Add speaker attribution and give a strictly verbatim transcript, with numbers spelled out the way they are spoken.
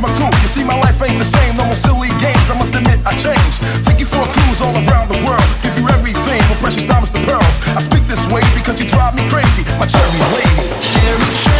Speaker 1: my crew. You see, my life ain't the same, no more silly games. I must admit, I changed. Take you for a cruise all around the world. Give you everything from precious diamonds to pearls. I speak this way because you drive me crazy, my cherry lady. Cherry,